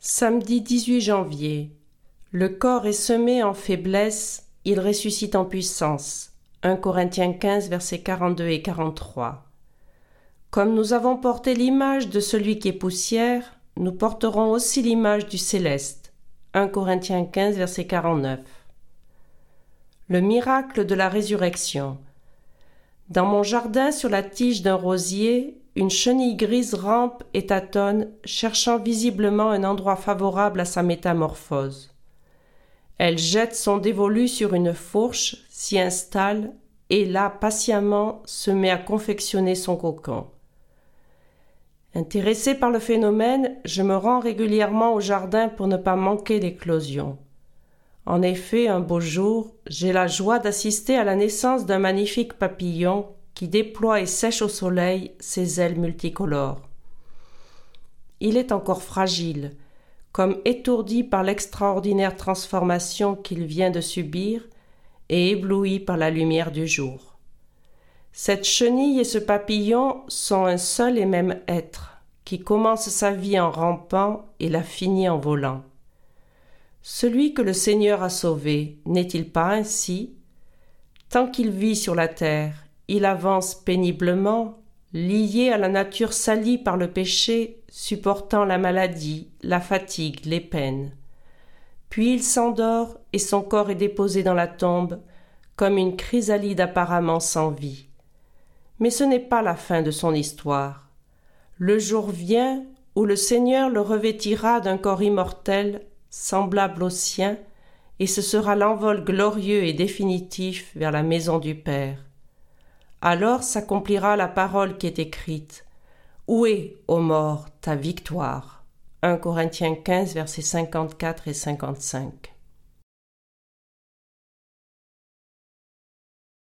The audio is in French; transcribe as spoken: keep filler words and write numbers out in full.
Samedi dix-huit janvier. Le corps est semé en faiblesse, il ressuscite en puissance. un Corinthiens quinze, versets quarante-deux et quarante-trois. Comme nous avons porté l'image de celui qui est poussière, nous porterons aussi l'image du céleste. un Corinthiens quinze, verset quarante-neuf. Le miracle de la résurrection. Dans mon jardin, sur la tige d'un rosier, une chenille grise rampe et tâtonne, cherchant visiblement un endroit favorable à sa métamorphose. Elle jette son dévolu sur une fourche, s'y installe, et là, patiemment, se met à confectionner son cocon. Intéressé par le phénomène, je me rends régulièrement au jardin pour ne pas manquer l'éclosion. En effet, un beau jour, j'ai la joie d'assister à la naissance d'un magnifique papillon qui déploie et sèche au soleil ses ailes multicolores. Il est encore fragile, comme étourdi par l'extraordinaire transformation qu'il vient de subir et ébloui par la lumière du jour. Cette chenille et ce papillon sont un seul et même être, qui commence sa vie en rampant et la finit en volant. Celui que le Seigneur a sauvé, n'est-il pas ainsi? Tant qu'il vit sur la terre, il avance péniblement, lié à la nature salie par le péché, supportant la maladie, la fatigue, les peines. Puis il s'endort et son corps est déposé dans la tombe, comme une chrysalide apparemment sans vie. Mais ce n'est pas la fin de son histoire. Le jour vient où le Seigneur le revêtira d'un corps immortel, semblable au sien, et ce sera l'envol glorieux et définitif vers la maison du Père. Alors s'accomplira la parole qui est écrite. Où est, ô mort, ta victoire? un Corinthiens quinze, versets cinquante-quatre et cinquante-cinq.